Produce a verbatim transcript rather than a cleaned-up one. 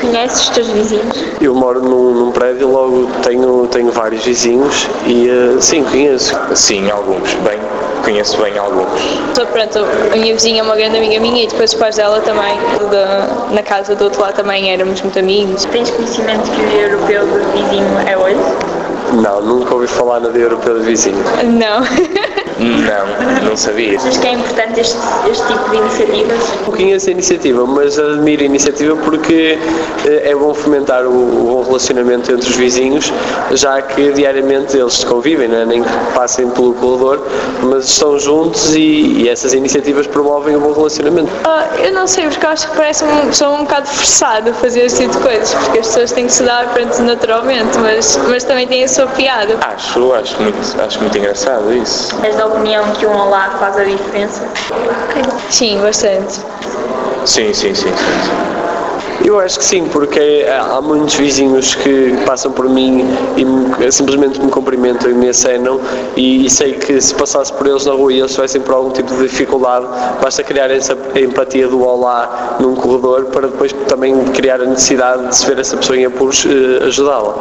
Conheces os teus vizinhos? Eu moro num, num prédio, logo tenho, tenho vários vizinhos e uh, sim, conheço. Sim, alguns, bem, conheço bem alguns. Então, pronto, a minha vizinha é uma grande amiga minha e depois os pais dela também, da, na casa do outro lado também éramos muito amigos. Tens conhecimento que o dia europeu do vizinho é hoje? Não, nunca ouvi falar na Dia Europeu do Vizinho. Não. Não, não sabia. Achas que é importante este, este tipo de iniciativas? Não conheço a iniciativa, mas admiro a iniciativa porque é bom fomentar o, o bom relacionamento entre os vizinhos, já que diariamente eles convivem, não é? Nem que passem pelo corredor, mas estão juntos e, e essas iniciativas promovem o bom relacionamento. Uh, eu não sei, porque eu acho que parece um, sou um bocado forçado a fazer este tipo de coisas, porque as pessoas têm que se dar pronto, naturalmente, mas, mas também tem a sua piada. Acho, acho muito, acho muito engraçado isso. És da opinião que um olá faz a diferença? Sim, bastante. Sim, sim, sim, sim. Eu acho que sim, porque há muitos vizinhos que passam por mim e me, simplesmente me cumprimentam e me acenam e, e sei que se passasse por eles na rua e eles tivessem por algum tipo de dificuldade, basta criar essa empatia do olá num corredor para depois também criar a necessidade de se ver essa pessoa em apuros, ajudá-la.